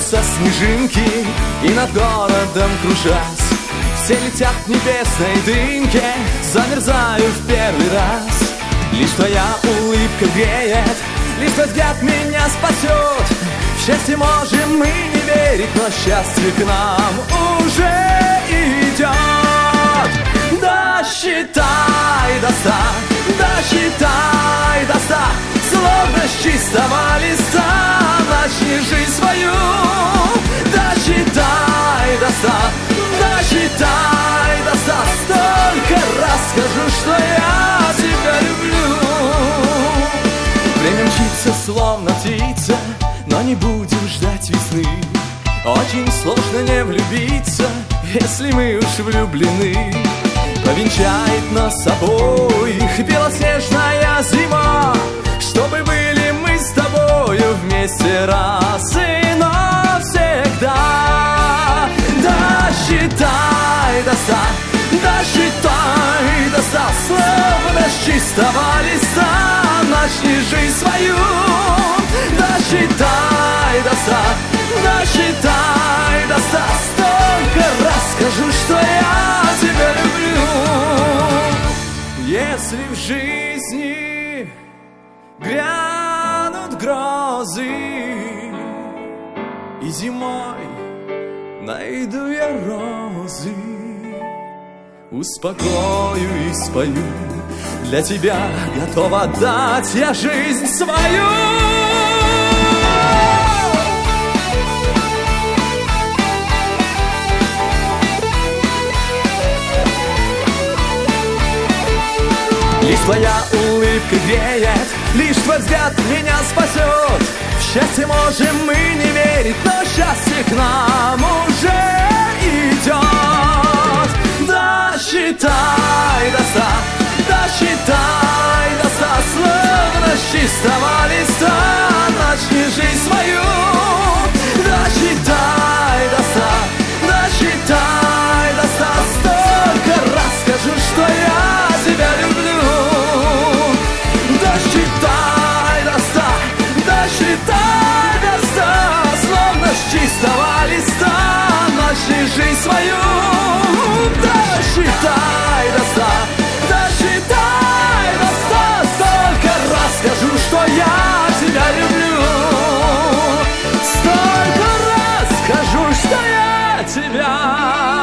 сыплются снежинки, и над городом кружась все летят в небесной дымке. Замерзаю в первый раз, лишь твоя улыбка греет, лишь твой взгляд меня спасет. В счастье можем мы не верить, но счастье к нам уже идет. Досчитай до 100, досчитай до 100, словно с чистого листа начни жизнь свою. Досчитай до 100, досчитай до 100, столько раз скажу, что я тебя люблю. Время мчится, словно птица, но не будем ждать весны. Очень сложно не влюбиться, если мы уж влюблены. Повенчает нас обоих белоснежная зима, чтобы были мы с тобою вместе раз и навсегда. Досчитай до 100, досчитай до 100, словно с чистого листа начни жизнь свою. Досчитай до 100, досчитай до 100, столько раз скажу, что я тебя люблю. Если в жизни грянут грозы, и зимой найду я розы, успокою и спою, для тебя готова дать я жизнь свою. Лишь твоя улыбка греет, лишь твой взгляд меня спасет. В счастье можем мы не верить, но счастье к нам уже идет. Досчитай до 100, досчитай до 100, словно с чистого листа начни жизнь свою. Досчитай до 100, досчитай до 100, столько раз скажу, что я тебя люблю. Досчитай до 100, досчитай до 100, словно с чистого листа начни жизнь свою. Досчитай до 100, досчитай до 100, столько раз скажу, что я тебя люблю. Столько раз скажу, что я тебя